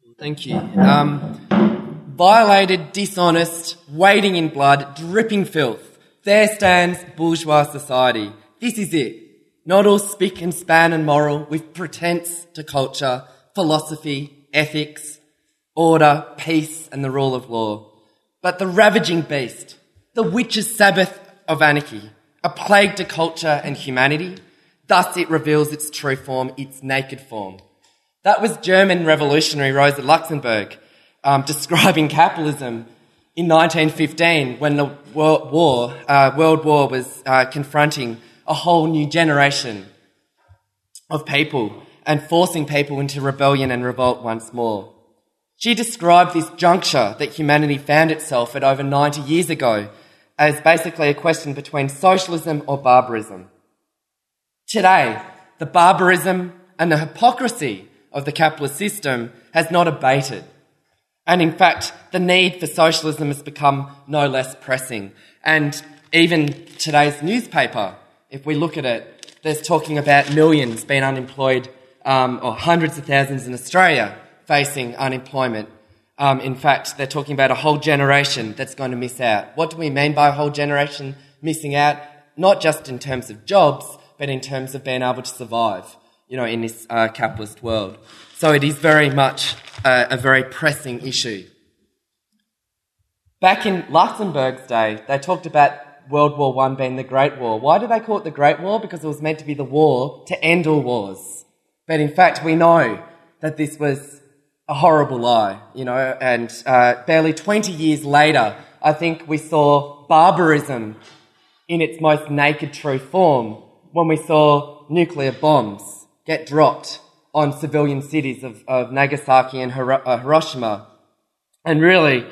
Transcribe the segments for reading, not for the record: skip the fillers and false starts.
Thank you. Violated, dishonest, wading in blood, dripping filth. There stands bourgeois society. This is it. Not all spick and span and moral with pretense to culture, philosophy, ethics, order, peace and the rule of law. But the ravaging beast, the witch's Sabbath of anarchy, a plague to culture and humanity. Thus it reveals its true form, its naked form. That was German revolutionary Rosa Luxemburg describing capitalism in 1915 when the World War was confronting a whole new generation of people and forcing people into rebellion and revolt once more. She described this juncture that humanity found itself at over 90 years ago as basically a question between socialism or barbarism. Today, the barbarism and the hypocrisy of the capitalist system has not abated. And in fact, the need for socialism has become no less pressing. And even today's newspaper, if we look at it, there's talking about millions being unemployed, or hundreds of thousands in Australia facing unemployment. In fact, they're talking about a whole generation that's going to miss out. What do we mean by a whole generation missing out? Not just in terms of jobs, but in terms of being able to survive, in this capitalist world. So it is very much a very pressing issue. Back in Luxemburg's day, they talked about World War I being the Great War. Why do they call it the Great War? Because it was meant to be the war to end all wars. But in fact, we know that this was a horrible lie, and barely 20 years later, I think we saw barbarism in its most naked true form when we saw nuclear bombs get dropped on civilian cities of Nagasaki and Hiroshima. And really,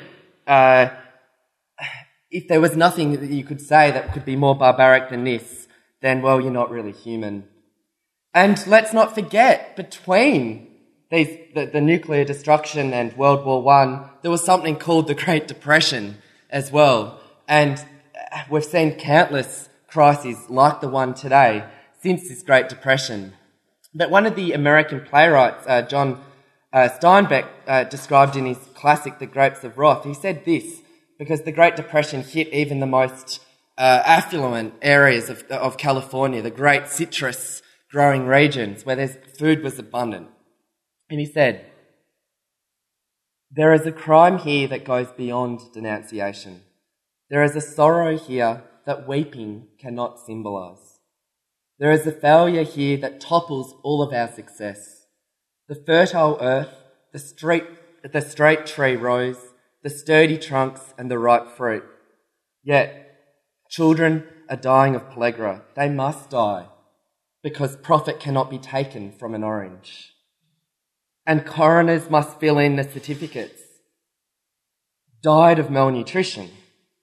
if there was nothing that you could say that could be more barbaric than this, then, well, you're not really human. And let's not forget, between the nuclear destruction and World War I, there was something called the Great Depression as well. And we've seen countless crises like the one today since this Great Depression. But one of the American playwrights, John Steinbeck, described in his classic The Grapes of Wrath, he said this, because the Great Depression hit even the most affluent areas of California, the great citrus growing regions where food was abundant. And he said, "There is a crime here that goes beyond denunciation. There is a sorrow here that weeping cannot symbolise. There is a failure here that topples all of our success. The fertile earth, the straight tree rose, the sturdy trunks and the ripe fruit. Yet children are dying of pellagra. They must die because profit cannot be taken from an orange. And coroners must fill in the certificates. Died of malnutrition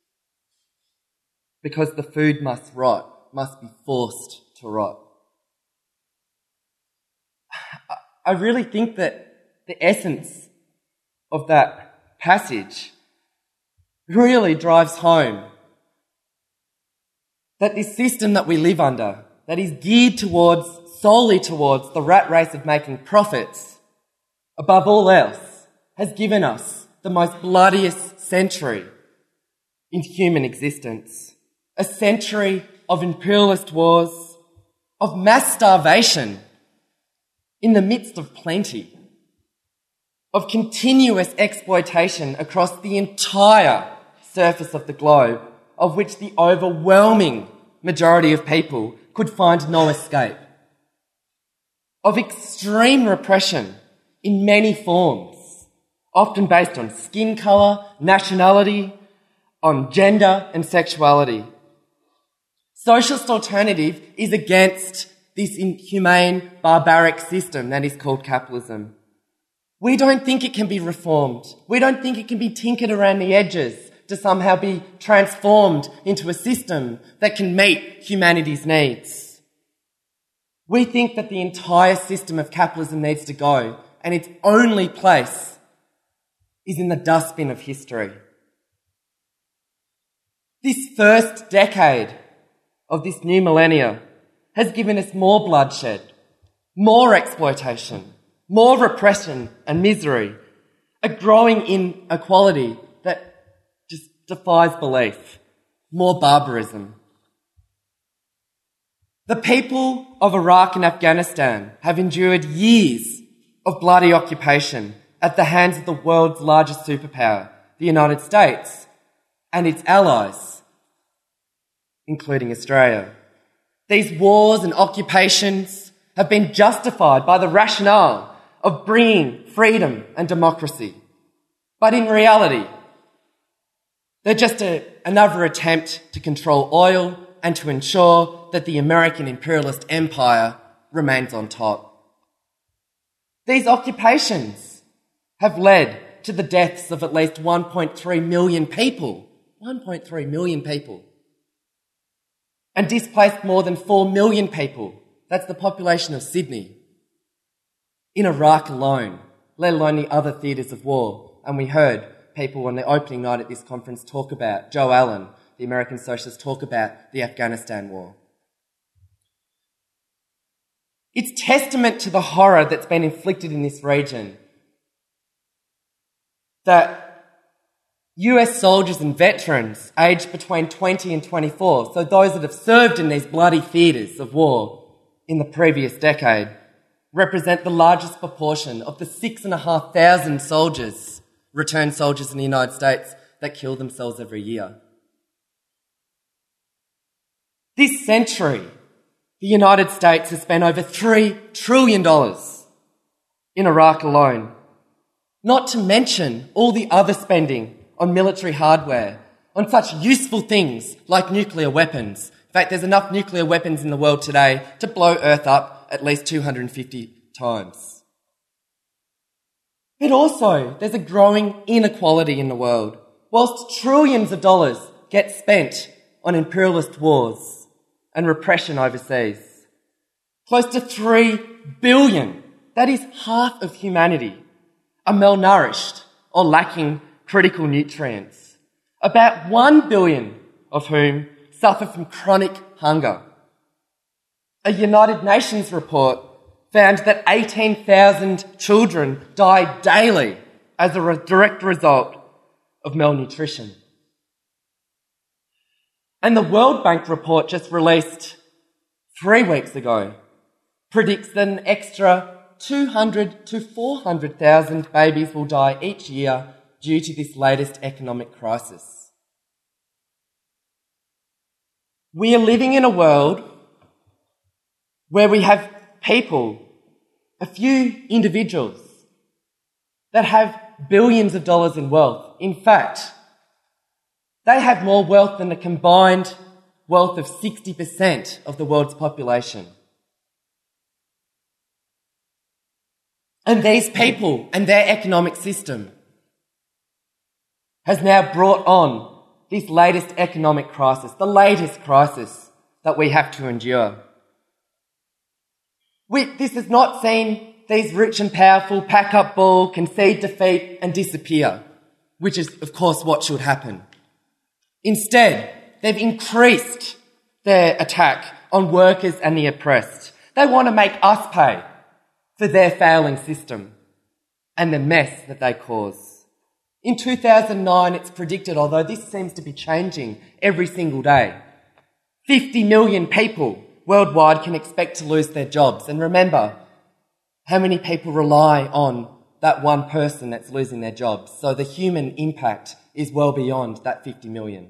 because the food must rot, must be forced to rot." I really think that the essence of that passage really drives home that this system that we live under, that is geared solely towards the rat race of making profits, above all else, has given us the most bloodiest century in human existence. A century of imperialist wars, of mass starvation in the midst of plenty, of continuous exploitation across the entire surface of the globe, of which the overwhelming majority of people could find no escape, of extreme repression in many forms, often based on skin colour, nationality, on gender and sexuality. Socialist Alternative is against this inhumane, barbaric system that is called capitalism. We don't think it can be reformed. We don't think it can be tinkered around the edges to somehow be transformed into a system that can meet humanity's needs. We think that the entire system of capitalism needs to go, and its only place is in the dustbin of history. This first decade of this new millennia has given us more bloodshed, more exploitation, more repression and misery A growing inequality that just defies belief. More barbarism. The people of Iraq and Afghanistan have endured years of bloody occupation at the hands of the world's largest superpower, the United States, and its allies, including Australia. These wars and occupations have been justified by the rationale of bringing freedom and democracy. But in reality, they're just another attempt to control oil and to ensure that the American imperialist empire remains on top. These occupations have led to the deaths of at least 1.3 million people. 1.3 million people. And displaced more than 4 million people. That's the population of Sydney. In Iraq alone, let alone the other theatres of war. And we heard people on the opening night at this conference talk about, Joe Allen, the American socialist, talk about the Afghanistan war. It's testament to the horror that's been inflicted in this region that US soldiers and veterans aged between 20 and 24, so those that have served in these bloody theatres of war in the previous decade, represent the largest proportion of the 6,500 soldiers, returned soldiers in the United States, that kill themselves every year. This century, the United States has spent over $3 trillion in Iraq alone, not to mention all the other spending on military hardware, on such useful things like nuclear weapons. In fact, there's enough nuclear weapons in the world today to blow Earth up at least 250 times. But also, there's a growing inequality in the world. Whilst trillions of dollars get spent on imperialist wars and repression overseas, close to 3 billion, that is half of humanity, are malnourished or lacking critical nutrients. About 1 billion of whom suffer from chronic hunger. A United Nations report found that 18,000 children die daily as a direct result of malnutrition. And the World Bank report just released 3 weeks ago predicts that an extra 200 to 400,000 babies will die each year due to this latest economic crisis. We are living in a world where we have people, a few individuals, that have billions of dollars in wealth. In fact, they have more wealth than the combined wealth of 60% of the world's population. And these people and their economic system has now brought on this latest economic crisis, the latest crisis that we have to endure. This has not seen these rich and powerful pack up ball, concede defeat and disappear, which is, of course, what should happen. Instead, they've increased their attack on workers and the oppressed. They want to make us pay for their failing system and the mess that they cause. In 2009, it's predicted, although this seems to be changing every single day, 50 million people worldwide can expect to lose their jobs. And remember, how many people rely on that one person that's losing their jobs? So the human impact is well beyond that 50 million.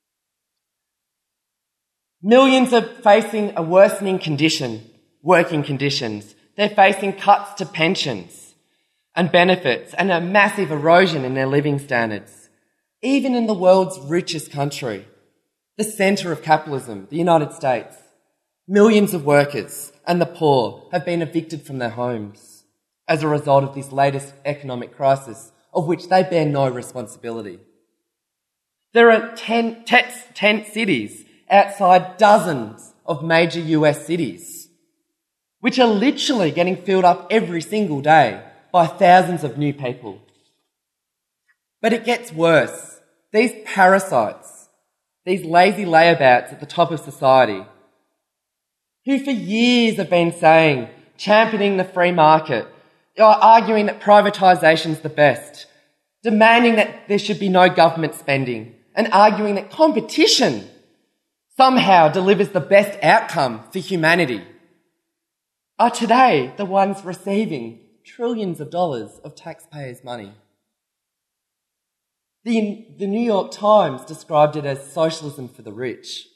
Millions are facing a worsening condition, working conditions. They're facing cuts to pensions and benefits and a massive erosion in their living standards. Even in the world's richest country, the centre of capitalism, the United States, millions of workers and the poor have been evicted from their homes as a result of this latest economic crisis, of which they bear no responsibility. There are 10 cities outside dozens of major US cities, which are literally getting filled up every single day by thousands of new people. But it gets worse. These parasites, these lazy layabouts at the top of society, who for years have been saying, championing the free market, arguing that privatisation's the best, demanding that there should be no government spending and arguing that competition somehow delivers the best outcome for humanity, are today the ones receiving trillions of dollars of taxpayers' money. The New York Times described it as socialism for the rich.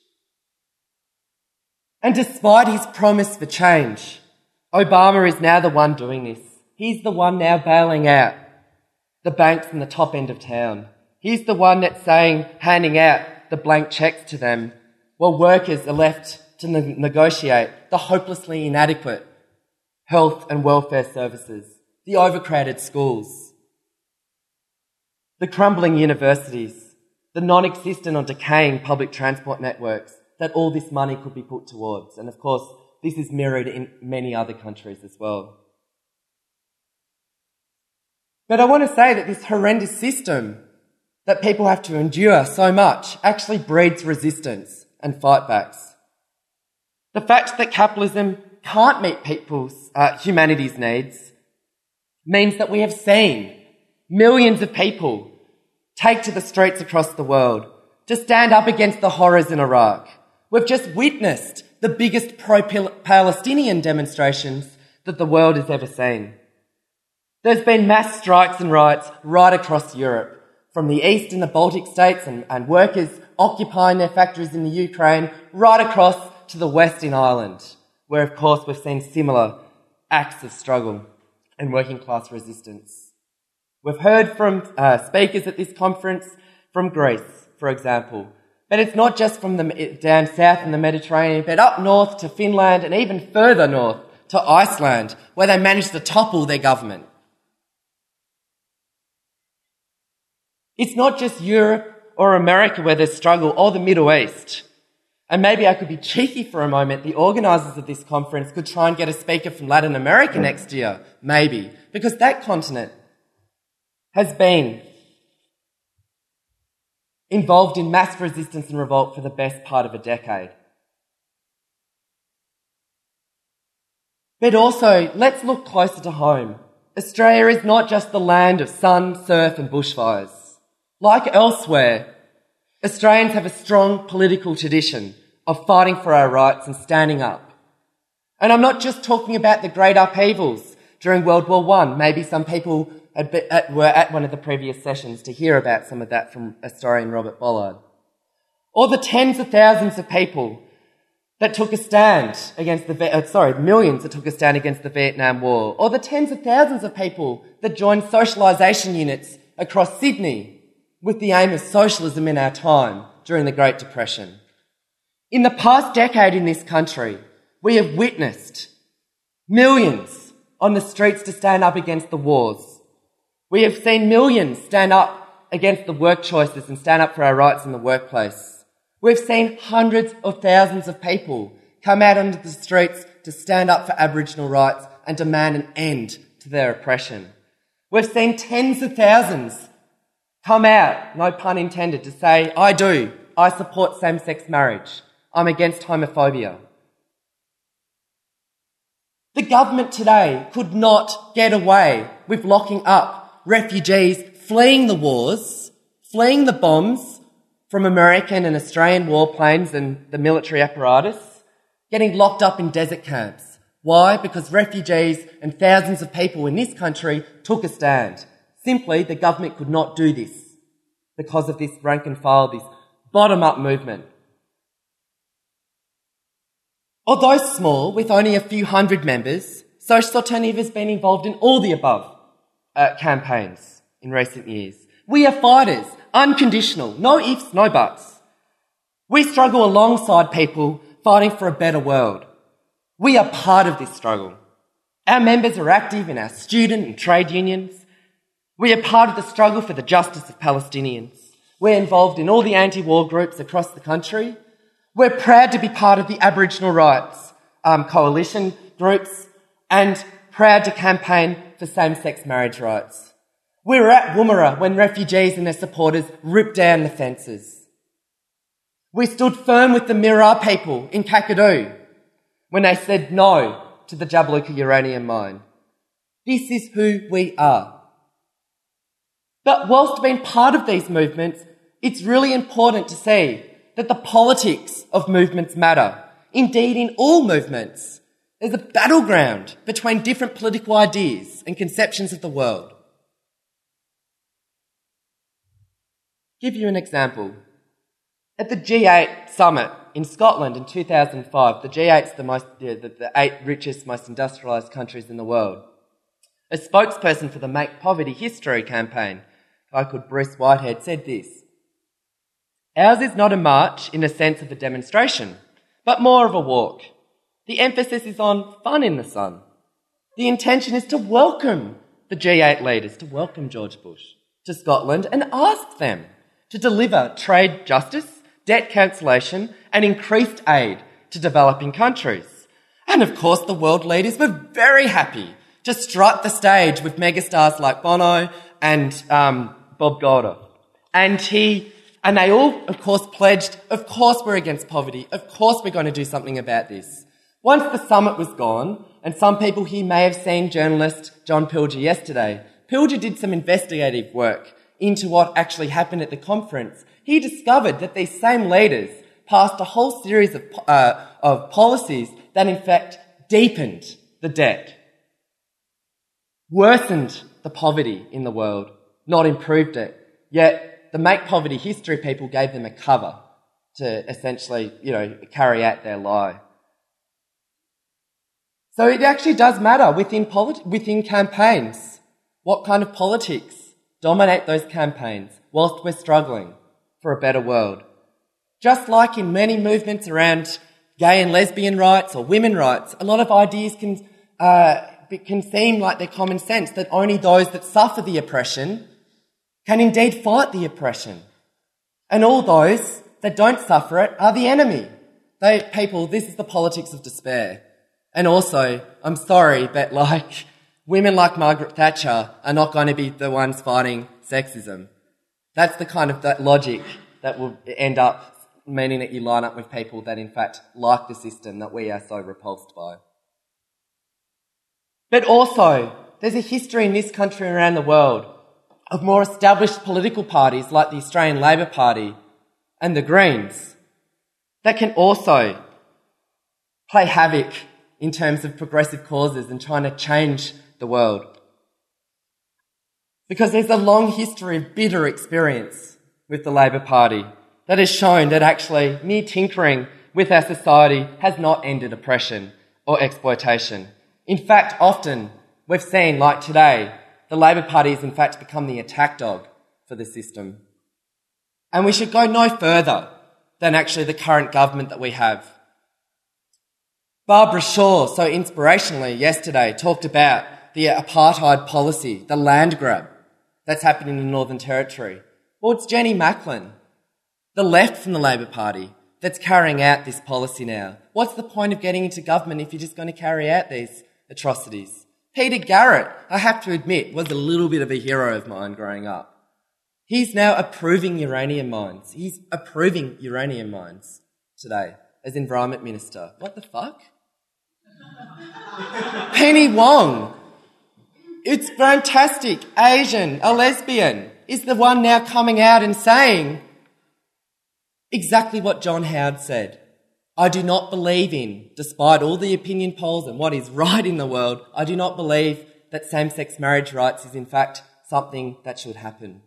And despite his promise for change, Obama is now the one doing this. He's the one now bailing out the banks in the top end of town. He's the one that's handing out the blank cheques to them while workers are left to negotiate the hopelessly inadequate health and welfare services, the overcrowded schools, the crumbling universities, the non-existent or decaying public transport networks that all this money could be put towards. And of course, this is mirrored in many other countries as well. But I want to say that this horrendous system that people have to endure so much actually breeds resistance and fightbacks. The fact that capitalism can't meet humanity's needs means that we have seen millions of people take to the streets across the world to stand up against the horrors in Iraq. We've just witnessed the biggest pro-Palestinian demonstrations that the world has ever seen. There's been mass strikes and riots right across Europe, from the east in the Baltic states and workers occupying their factories in the Ukraine, right across to the west in Ireland, where of course we've seen similar acts of struggle and working class resistance. We've heard from speakers at this conference from Greece, for example, but it's not just from down south in the Mediterranean, but up north to Finland and even further north to Iceland, where they managed to topple their government. It's not just Europe or America where there's struggle, or the Middle East. And maybe I could be cheeky for a moment. The organisers of this conference could try and get a speaker from Latin America next year, maybe, because that continent has been involved in mass resistance and revolt for the best part of a decade. But also, let's look closer to home. Australia is not just the land of sun, surf and bushfires. Like elsewhere, Australians have a strong political tradition of fighting for our rights and standing up. And I'm not just talking about the great upheavals during World War I. Maybe some people were at one of the previous sessions to hear about some of that from historian Robert Bollard. Or the tens of thousands of people that took a stand against millions that took a stand against the Vietnam War. Or the tens of thousands of people that joined socialisation units across Sydney with the aim of socialism in our time during the Great Depression. In the past decade in this country, we have witnessed millions on the streets to stand up against the wars. We have seen millions stand up against the work choices and stand up for our rights in the workplace. We've seen hundreds of thousands of people come out onto the streets to stand up for Aboriginal rights and demand an end to their oppression. We've seen tens of thousands come out, no pun intended, to say, I support same-sex marriage. I'm against homophobia. The government today could not get away with locking up refugees fleeing the wars, fleeing the bombs from American and Australian warplanes and the military apparatus, getting locked up in desert camps. Why? Because refugees and thousands of people in this country took a stand. Simply, the government could not do this because of this rank and file, this bottom-up movement. Although small, with only a few hundred members, Social Alternative has been involved in all the above campaigns in recent years. We are fighters, unconditional, no ifs, no buts. We struggle alongside people fighting for a better world. We are part of this struggle. Our members are active in our student and trade unions. We are part of the struggle for the justice of Palestinians. We're involved in all the anti-war groups across the country. We're proud to be part of the Aboriginal Rights Coalition groups and proud to campaign for same-sex marriage rights. We were at Woomera when refugees and their supporters ripped down the fences. We stood firm with the Mirarr people in Kakadu when they said no to the Jabiluka uranium mine. This is who we are. But whilst being part of these movements, it's really important to see that the politics of movements matter. Indeed, in all movements, there's a battleground between different political ideas and conceptions of the world. Give you an example. At the G8 summit in Scotland in 2005, the G8's the 8 richest, most industrialised countries in the world. A spokesperson for the Make Poverty History campaign, a guy called Bruce Whitehead, said this: "Ours is not a march in the sense of a demonstration, but more of a walk. The emphasis is on fun in the sun. The intention is to welcome the G8 leaders, to welcome George Bush to Scotland and ask them to deliver trade justice, debt cancellation and increased aid to developing countries." And of course the world leaders were very happy to strut the stage with megastars like Bono and Bob Geldof. And they all, of course, pledged, of course we're against poverty, of course we're going to do something about this. Once the summit was gone, and some people here may have seen journalist John Pilger yesterday, Pilger did some investigative work into what actually happened at the conference. He discovered that these same leaders passed a whole series of policies that in fact deepened the debt, worsened the poverty in the world, not improved it. Yet the Make Poverty History people gave them a cover to essentially, carry out their lie. So it actually does matter within campaigns what kind of politics dominate those campaigns whilst we're struggling for a better world. Just like in many movements around gay and lesbian rights or women rights, a lot of ideas can seem like they're common sense, that only those that suffer the oppression can indeed fight the oppression. And all those that don't suffer it are the enemy. This is the politics of despair. And also, I'm sorry, but women like Margaret Thatcher are not going to be the ones fighting sexism. That's the kind of that logic that will end up meaning that you line up with people that in fact like the system that we are so repulsed by. But also, there's a history in this country and around the world of more established political parties like the Australian Labor Party and the Greens that can also play havoc in terms of progressive causes and trying to change the world. Because there's a long history of bitter experience with the Labor Party that has shown that actually mere tinkering with our society has not ended oppression or exploitation. In fact, often we've seen, like today, the Labor Party has in fact become the attack dog for the system. And we should go no further than actually the current government that we have. Barbara Shaw, so inspirationally yesterday, talked about the apartheid policy, the land grab that's happening in the Northern Territory. Well, it's Jenny Macklin, the left from the Labor Party, that's carrying out this policy now. What's the point of getting into government if you're just going to carry out these atrocities? Peter Garrett, I have to admit, was a little bit of a hero of mine growing up. He's now approving uranium mines. He's approving uranium mines today as Environment Minister. What the fuck? Penny Wong, it's fantastic, Asian, a lesbian, is the one now coming out and saying exactly what John Howard said. I do not believe in, despite all the opinion polls and what is right in the world, I do not believe that same-sex marriage rights is in fact something that should happen.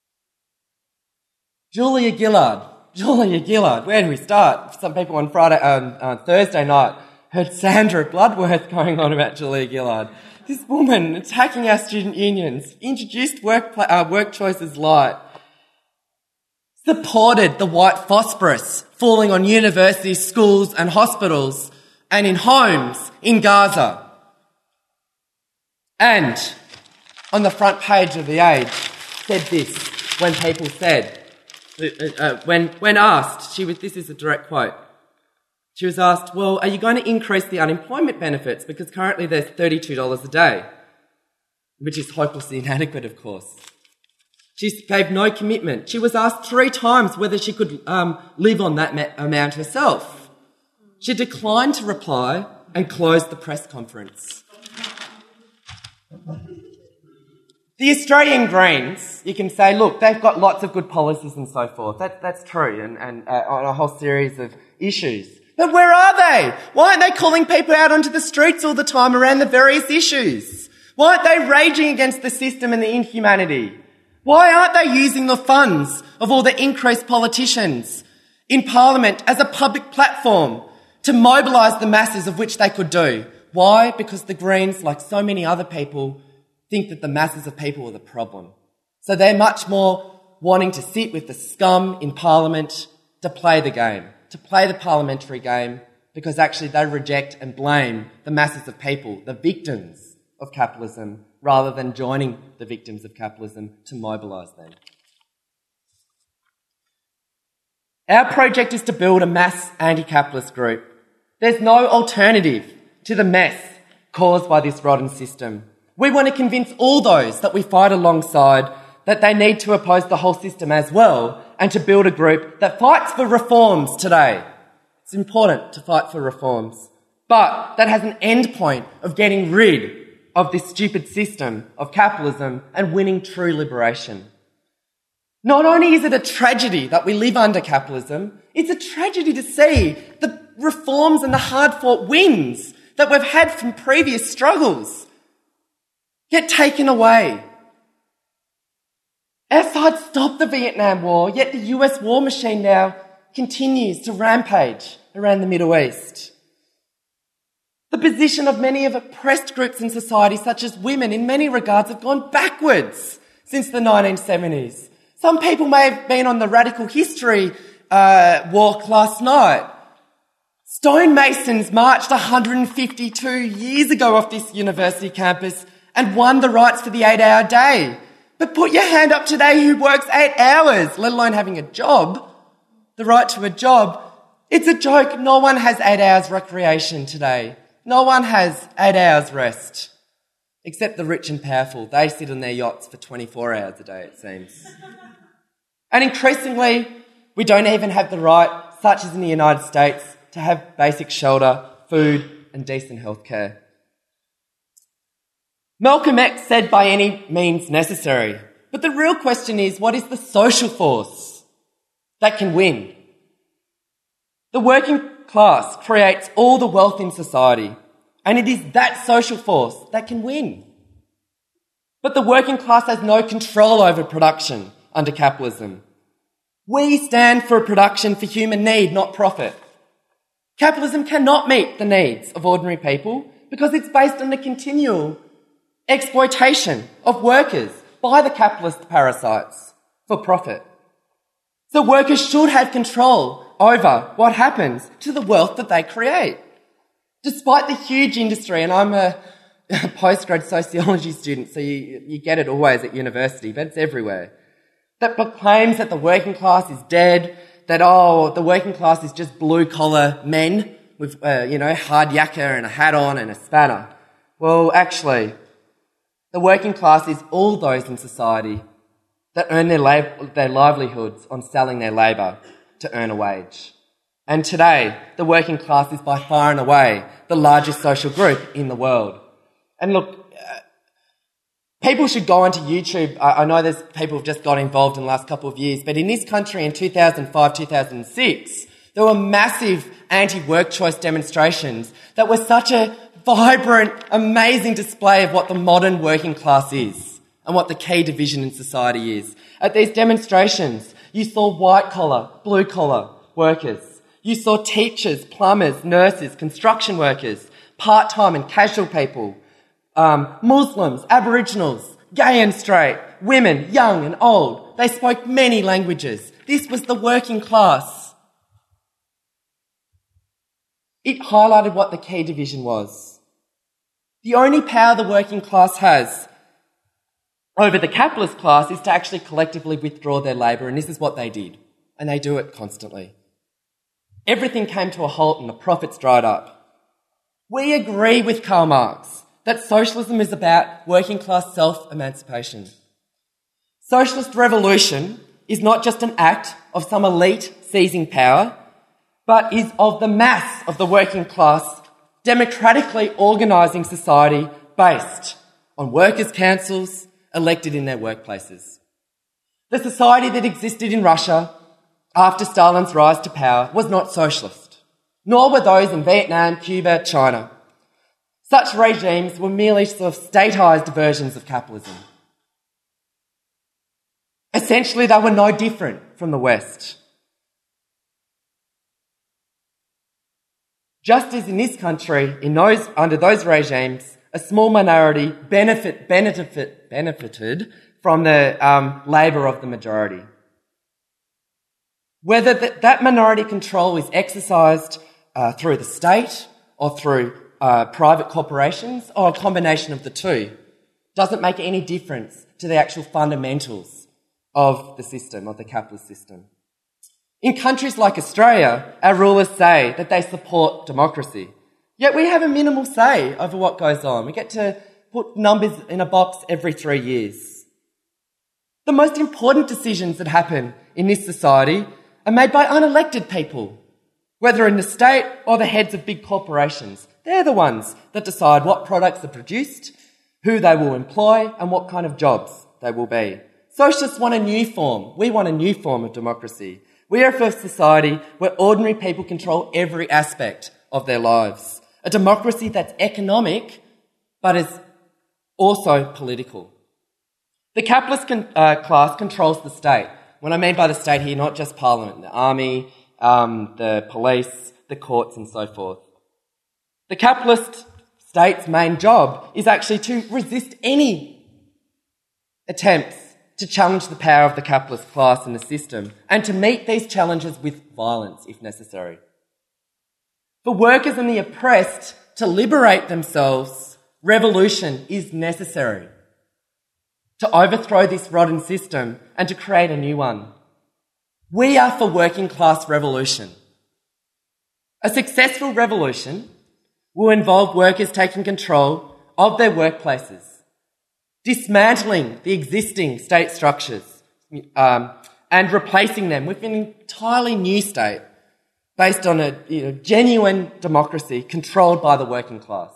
Julia Gillard, where do we start? Some people on Thursday night heard Sandra Bloodworth going on about Julia Gillard. This woman attacking our student unions, introduced work choices light, supported the white phosphorus falling on universities, schools and hospitals and in homes in Gaza. And on the front page of The Age said this when people said, when asked, this is a direct quote, she was asked, well, are you going to increase the unemployment benefits? Because currently there's $32 a day, which is hopelessly inadequate, of course. She gave no commitment. She was asked 3 times whether she could live on that amount herself. She declined to reply and closed the press conference. The Australian Greens, you can say, look, they've got lots of good policies and so forth. That's true, and on a whole series of issues. But where are they? Why aren't they calling people out onto the streets all the time around the various issues? Why aren't they raging against the system and the inhumanity? Why aren't they using the funds of all the increased politicians in Parliament as a public platform to mobilise the masses, of which they could do? Why? Because the Greens, like so many other people, think that the masses of people are the problem. So they're much more wanting to sit with the scum in Parliament to play the game, to play the parliamentary game, because actually they reject and blame the masses of people, the victims of capitalism, rather than joining the victims of capitalism to mobilise them. Our project is to build a mass anti-capitalist group. There's no alternative to the mess caused by this rotten system. We want to convince all those that we fight alongside that they need to oppose the whole system as well, and to build a group that fights for reforms today. It's important to fight for reforms, but that has an end point of getting rid of this stupid system of capitalism and winning true liberation. Not only is it a tragedy that we live under capitalism, it's a tragedy to see the reforms and the hard-fought wins that we've had from previous struggles get taken away. Our side stopped the Vietnam War, yet the US war machine now continues to rampage around the Middle East. The position of many of oppressed groups in society, such as women, in many regards have gone backwards since the 1970s. Some people may have been on the Radical History walk last night. Stonemasons marched 152 years ago off this university campus and won the rights for the 8-hour day. But put your hand up today who works 8 hours, let alone having a job, the right to a job. It's a joke. No one has 8 hours recreation today. No one has 8 hours rest. Except the rich and powerful. They sit on their yachts for 24 hours a day, it seems. And increasingly, we don't even have the right, such as in the United States, to have basic shelter, food, and decent healthcare. Malcolm X said by any means necessary. But the real question is, what is the social force that can win? The working class creates all the wealth in society, and it is that social force that can win. But the working class has no control over production under capitalism. We stand for a production for human need, not profit. Capitalism cannot meet the needs of ordinary people because it's based on the continual exploitation of workers by the capitalist parasites for profit. So workers should have control over what happens to the wealth that they create. Despite the huge industry, and I'm a postgrad sociology student, so you get it always at university, but it's everywhere, that proclaims that the working class is dead, that, the working class is just blue-collar men with, hard yakka and a hat on and a spanner. Well, actually, the working class is all those in society that earn their livelihoods on selling their labour to earn a wage. And today, the working class is by far and away the largest social group in the world. And look, people should go onto YouTube. I know there's people who've just got involved in the last couple of years, but in this country in 2005, 2006, there were massive anti-work choice demonstrations that were such a vibrant, amazing display of what the modern working class is and what the key division in society is. At these demonstrations, you saw white-collar, blue-collar workers. You saw teachers, plumbers, nurses, construction workers, part-time and casual people, Muslims, Aboriginals, gay and straight, women, young and old. They spoke many languages. This was the working class. It highlighted what the key division was. The only power the working class has over the capitalist class is to actually collectively withdraw their labour, and this is what they did. And they do it constantly. Everything came to a halt and the profits dried up. We agree with Karl Marx that socialism is about working class self-emancipation. Socialist revolution is not just an act of some elite seizing power, but is of the mass of the working class democratically organising society based on workers' councils, elected in their workplaces. The society that existed in Russia after Stalin's rise to power was not socialist, nor were those in Vietnam, Cuba, China. Such regimes were merely sort of statised versions of capitalism. Essentially, they were no different from the West. Just as in this country, under those regimes, a small minority benefited from the labour of the majority. Whether that minority control is exercised through the state or through private corporations or a combination of the two doesn't make any difference to the actual fundamentals of the system, of the capitalist system. In countries like Australia, our rulers say that they support democracy, yet we have a minimal say over what goes on. We get to put numbers in a box every 3 years. The most important decisions that happen in this society are made by unelected people, whether in the state or the heads of big corporations. They're the ones that decide what products are produced, who they will employ, and what kind of jobs they will be. Socialists want a new form. We want a new form of democracy. We are for a society where ordinary people control every aspect of their lives. A democracy that's economic, but is also political. The capitalist class controls the state. What I mean by the state here, not just Parliament, the army, the police, the courts and so forth. The capitalist state's main job is actually to resist any attempts to challenge the power of the capitalist class in the system and to meet these challenges with violence if necessary. For workers and the oppressed to liberate themselves, revolution is necessary to overthrow this rotten system and to create a new one. We are for working class revolution. A successful revolution will involve workers taking control of their workplaces, dismantling the existing state structures and replacing them with an entirely new state based on a genuine democracy controlled by the working class.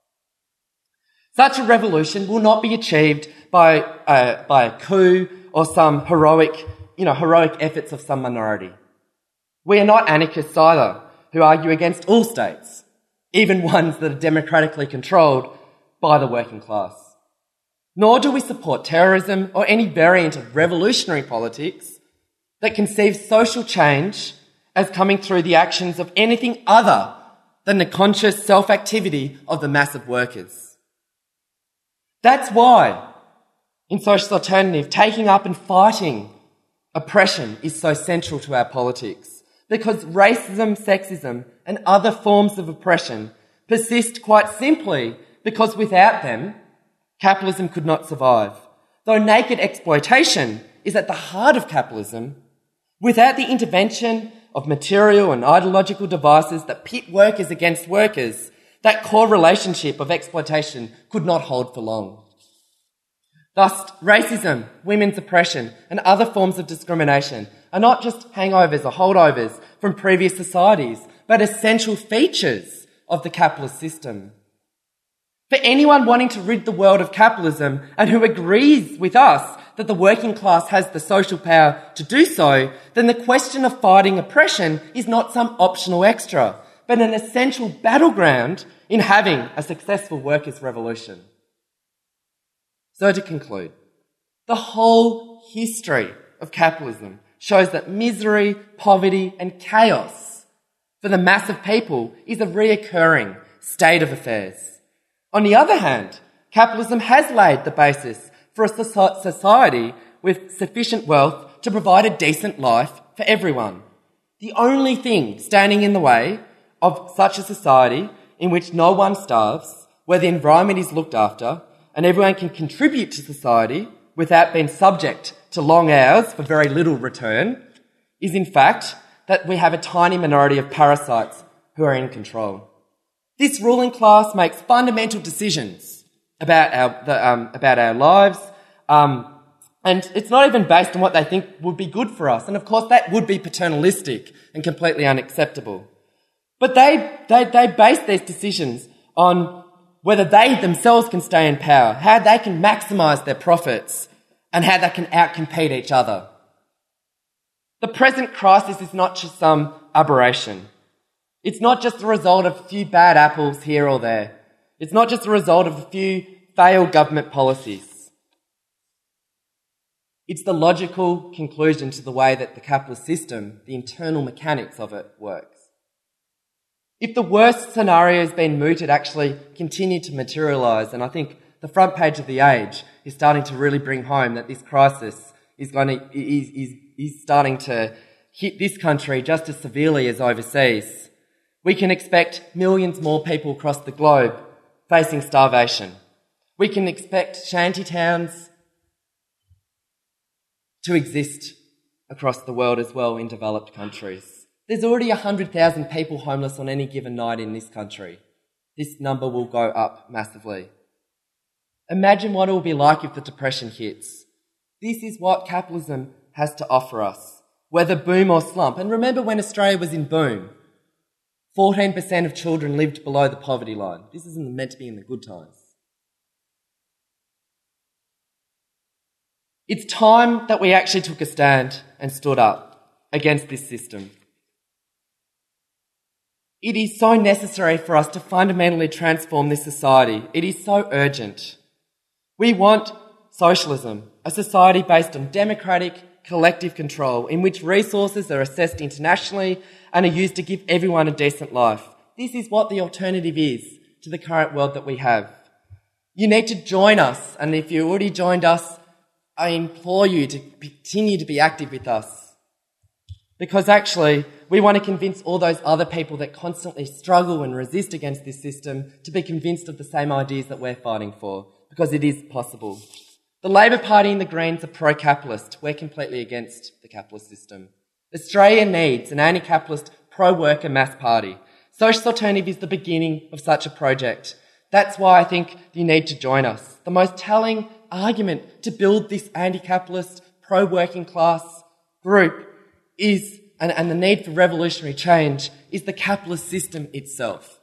Such a revolution will not be achieved by a coup or some heroic efforts of some minority. We are not anarchists either, who argue against all states, even ones that are democratically controlled by the working class. Nor do we support terrorism or any variant of revolutionary politics that conceives social change as coming through the actions of anything other than the conscious self-activity of the mass of workers. That's why, in Socialist Alternative, taking up and fighting oppression is so central to our politics, because racism, sexism and other forms of oppression persist quite simply because without them, capitalism could not survive. Though naked exploitation is at the heart of capitalism, without the intervention of material and ideological devices that pit workers against workers, that core relationship of exploitation could not hold for long. Thus, racism, women's oppression and other forms of discrimination are not just hangovers or holdovers from previous societies, but essential features of the capitalist system. For anyone wanting to rid the world of capitalism and who agrees with us that the working class has the social power to do so, then the question of fighting oppression is not some optional extra, but an essential battleground in having a successful workers' revolution. So to conclude, the whole history of capitalism shows that misery, poverty and chaos for the mass of people is a reoccurring state of affairs. On the other hand, capitalism has laid the basis for a society with sufficient wealth to provide a decent life for everyone. The only thing standing in the way of such a society in which no one starves, where the environment is looked after, and everyone can contribute to society without being subject to long hours for very little return, is in fact that we have a tiny minority of parasites who are in control. This ruling class makes fundamental decisions about our lives, and it's not even based on what they think would be good for us. And of course, that would be paternalistic and completely unacceptable. But they base these decisions on whether they themselves can stay in power, how they can maximise their profits, and how they can outcompete each other. The present crisis is not just some aberration. It's not just the result of a few bad apples here or there. It's not just the result of a few failed government policies. It's the logical conclusion to the way that the capitalist system, the internal mechanics of it, works. If the worst scenario has been mooted actually continue to materialise, and I think the front page of The Age is starting to really bring home that this crisis is starting to hit this country just as severely as overseas, we can expect millions more people across the globe facing starvation. We can expect shanty towns to exist across the world as well in developed countries. There's already 100,000 people homeless on any given night in this country. This number will go up massively. Imagine what it will be like if the depression hits. This is what capitalism has to offer us, whether boom or slump. And remember when Australia was in boom, 14% of children lived below the poverty line. This isn't meant to be in the good times. It's time that we actually took a stand and stood up against this system. It is so necessary for us to fundamentally transform this society. It is so urgent. We want socialism, a society based on democratic, collective control in which resources are assessed internationally and are used to give everyone a decent life. This is what the alternative is to the current world that we have. You need to join us, and if you already joined us, I implore you to continue to be active with us. Because actually, we want to convince all those other people that constantly struggle and resist against this system to be convinced of the same ideas that we're fighting for, because it is possible. The Labor Party and the Greens are pro-capitalist. We're completely against the capitalist system. Australia needs an anti-capitalist, pro-worker mass party. Socialist Alternative is the beginning of such a project. That's why I think you need to join us. The most telling argument to build this anti-capitalist, pro-working class group is, and the need for revolutionary change, is the capitalist system itself.